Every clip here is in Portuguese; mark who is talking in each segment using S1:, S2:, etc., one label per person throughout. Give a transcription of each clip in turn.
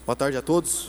S1: Boa tarde a todos.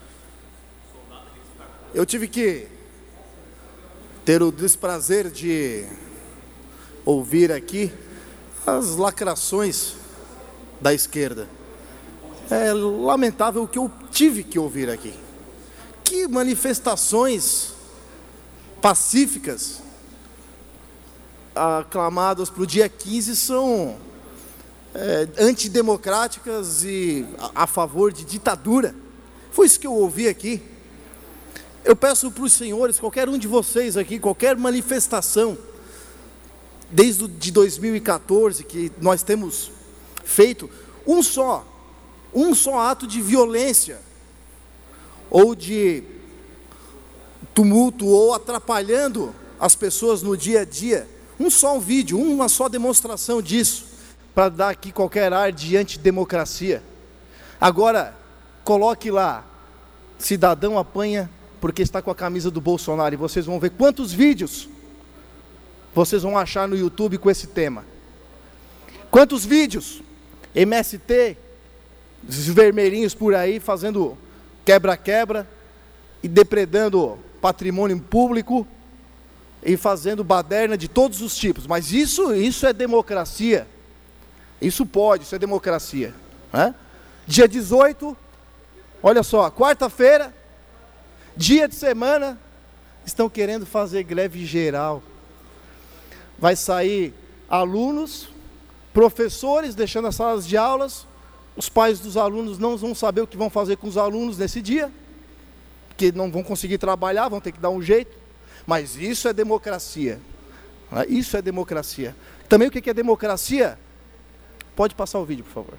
S1: Eu tive que ter o desprazer de ouvir aqui as lacrações da esquerda. É lamentável o que eu tive que ouvir aqui. Que manifestações pacíficas aclamadas para o dia 15 são antidemocráticas e a favor de ditadura. Foi isso que eu ouvi aqui. Eu peço para os senhores, qualquer um de vocês aqui, qualquer manifestação, desde de 2014, que nós temos feito um só ato de violência, ou de tumulto, ou atrapalhando as pessoas no dia a dia, um vídeo, uma só demonstração disso, para dar aqui qualquer ar de antidemocracia. Agora, coloque lá, cidadão apanha porque está com a camisa do Bolsonaro, e vocês vão ver quantos vídeos vocês vão achar no YouTube com esse tema. Quantos vídeos? MST, os vermelhinhos por aí, fazendo quebra-quebra, e depredando patrimônio público, e fazendo baderna de todos os tipos. Mas isso é democracia. Isso é democracia, né? Dia 18, olha só, quarta-feira, dia de semana, estão querendo fazer greve geral. Vai sair alunos, professores deixando as salas de aulas, os pais dos alunos não vão saber o que vão fazer com os alunos nesse dia, porque não vão conseguir trabalhar, vão ter que dar um jeito. Mas isso é democracia, né? Isso é democracia. Também o que é democracia? Pode passar o vídeo, por favor.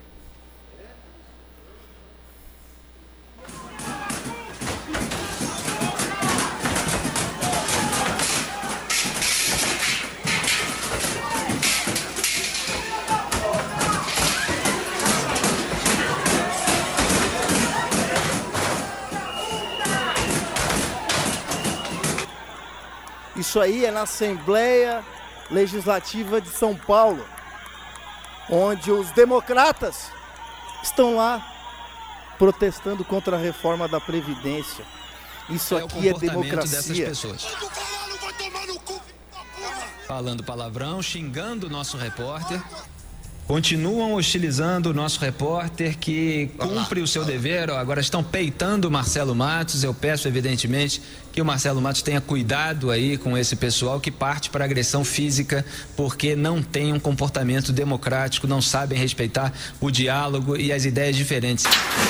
S1: Isso aí é na Assembleia Legislativa de São Paulo, onde os democratas estão lá protestando contra a reforma da Previdência. Isso aqui é democracia.
S2: Dessas pessoas. Falando palavrão, xingando o nosso repórter. Continuam hostilizando o nosso repórter que cumpre o seu dever. Agora estão peitando o Marcelo Matos. Eu peço, evidentemente, que o Marcelo Matos tenha cuidado aí com esse pessoal que parte para agressão física porque não tem um comportamento democrático, não sabem respeitar o diálogo e as ideias diferentes.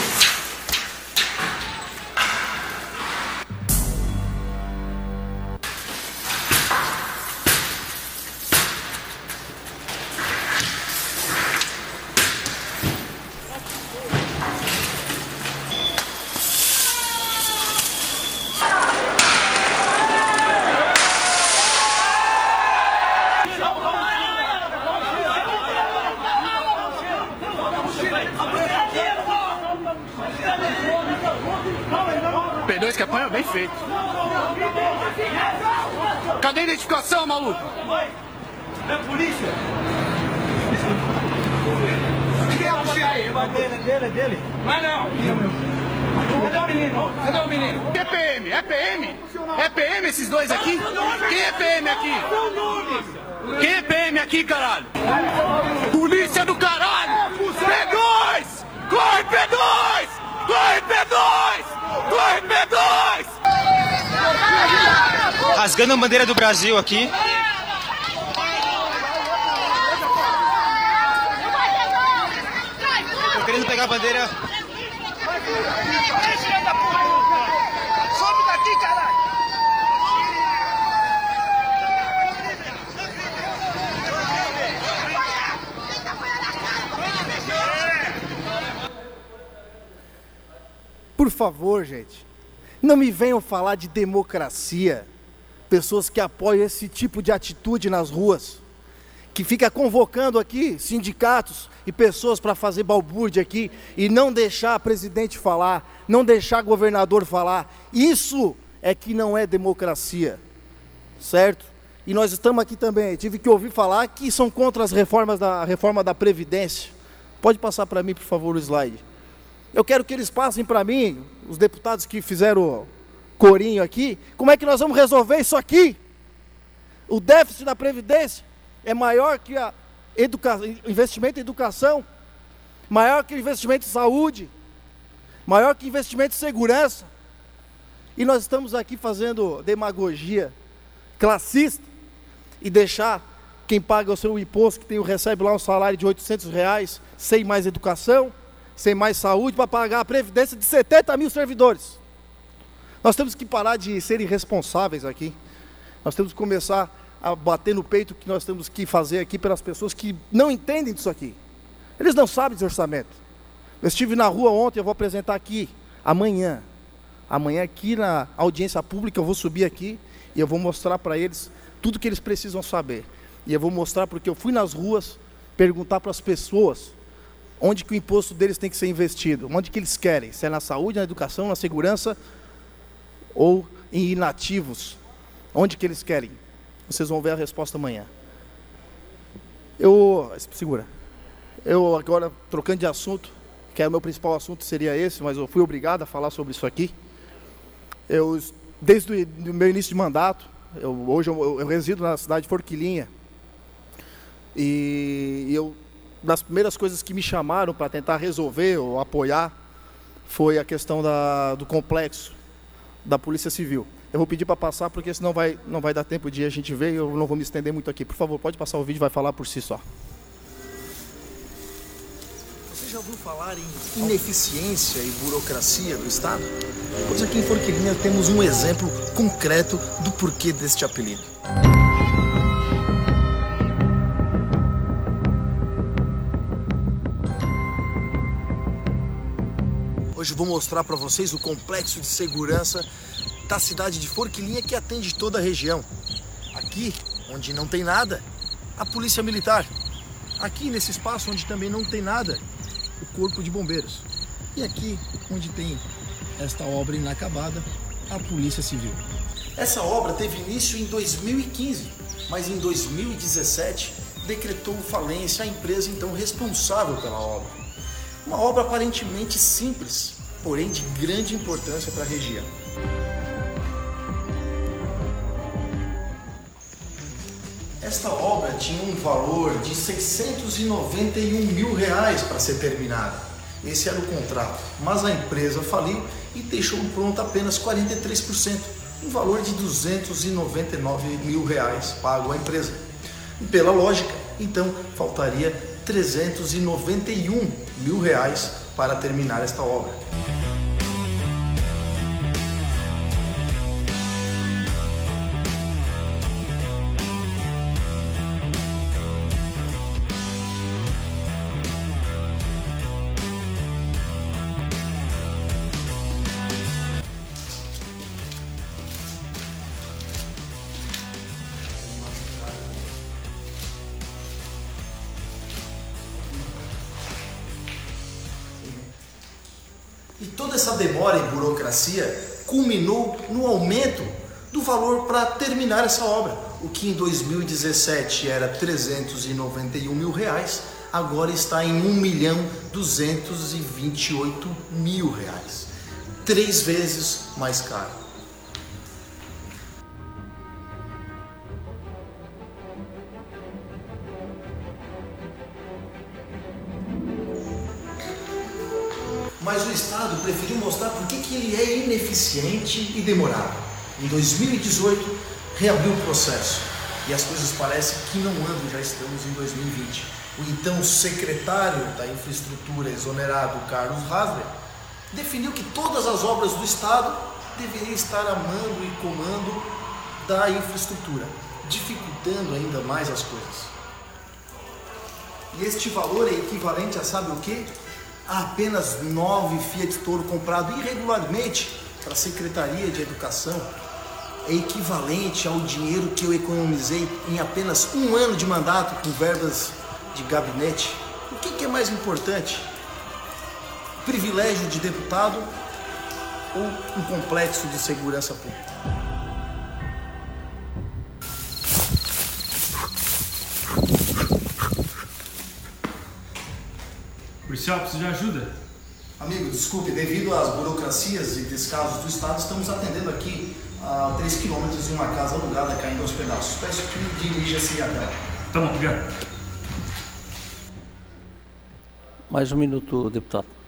S3: P2 que apanha bem feito. Cadê a identificação, maluco? É polícia. Quem é você aí? É dele. Mas não. Cadê o menino? Cadê o menino? É PM? É PM? É PM esses dois aqui? Quem é PM aqui? Quem é PM aqui, caralho? Polícia do caralho! P2! Corre, P2! Corre, P2! Corre, P2!
S4: Rasgando a bandeira do Brasil aqui. Tô querendo pegar a bandeira.
S3: Sobe daqui, caralho!
S1: Por favor, gente, não me venham falar de democracia, pessoas que apoiam esse tipo de atitude nas ruas, que fica convocando aqui sindicatos e pessoas para fazer balbúrdia aqui e não deixar presidente falar, não deixar governador falar. Isso é que não é democracia, certo? E nós estamos aqui também, tive que ouvir falar que são contra a reforma da Previdência. Pode passar para mim, por favor, o slide. Eu quero que eles passem para mim, os deputados que fizeram corinho aqui, como é que nós vamos resolver isso aqui? O déficit da Previdência é maior que o investimento em educação, maior que o investimento em saúde, maior que o investimento em segurança. E nós estamos aqui fazendo demagogia classista e deixar quem paga o seu imposto, que recebe lá um salário de R$800, sem mais educação, sem mais saúde, para pagar a previdência de 70 mil servidores. Nós temos que parar de ser irresponsáveis aqui. Nós temos que começar a bater no peito o que nós temos que fazer aqui pelas pessoas que não entendem disso aqui. Eles não sabem de orçamento. Eu estive na rua ontem, eu vou apresentar aqui, amanhã. Amanhã aqui na audiência pública eu vou subir aqui e eu vou mostrar para eles tudo que eles precisam saber. E eu vou mostrar porque eu fui nas ruas perguntar para as pessoas onde que o imposto deles tem que ser investido, onde que eles querem, se é na saúde, na educação, na segurança ou em inativos, onde que eles querem. Vocês vão ver a resposta amanhã. Segura. Eu agora, trocando de assunto, que era o meu principal assunto, seria esse, mas eu fui obrigado a falar sobre isso aqui. Desde o meu início de mandato, hoje eu resido na cidade de Forquilinha, e das primeiras coisas que me chamaram para tentar resolver ou apoiar, foi a questão do complexo da Polícia Civil. Eu vou pedir para passar, porque senão não vai dar tempo de a gente ver, e eu não vou me estender muito aqui. Por favor, pode passar o vídeo, vai falar por si só.
S5: Você já ouviu falar em ineficiência e burocracia do Estado? Pois aqui em Forquilinha temos um exemplo concreto do porquê deste apelido. Hoje eu vou mostrar para vocês o complexo de segurança da cidade de Forquilinha, que atende toda a região. Aqui, onde não tem nada, a Polícia Militar. Aqui, nesse espaço onde também não tem nada, o Corpo de Bombeiros. E aqui, onde tem esta obra inacabada, a Polícia Civil. Essa obra teve início em 2015, mas em 2017 decretou falência a empresa então responsável pela obra. Uma obra aparentemente simples, porém de grande importância para a região. Esta obra tinha um valor de R$691 mil para ser terminada. Esse era o contrato, mas a empresa faliu e deixou pronto apenas 43%, um valor de R$299 mil pago à empresa. E pela lógica, então faltaria R$391 mil para terminar esta obra. E toda essa demora e burocracia culminou no aumento do valor para terminar essa obra. O que em 2017 era R$391 mil, agora está em R$1.228 mil. 3 vezes mais caro. Mas o Estado preferiu mostrar por que ele é ineficiente e demorado. Em 2018, reabriu o processo. E as coisas parecem que não andam, já estamos em 2020. O então secretário da Infraestrutura exonerado, Carlos Hasler, definiu que todas as obras do Estado deveriam estar a mando e comando da infraestrutura, dificultando ainda mais as coisas. E este valor é equivalente a sabe o quê? Há apenas 9 Fiat Toro comprados irregularmente para a Secretaria de Educação. É equivalente ao dinheiro que eu economizei em apenas 1 ano de mandato com verbas de gabinete. O que é mais importante? Privilégio de deputado ou um complexo de segurança pública?
S6: Policial, precisa de ajuda?
S5: Amigo, desculpe, devido às burocracias e descasos do Estado, estamos atendendo aqui a 3 quilômetros de uma casa alugada caindo aos pedaços. Peço que dirija-se até lá.
S6: Tá bom, obrigado.
S1: Mais um minuto, deputado.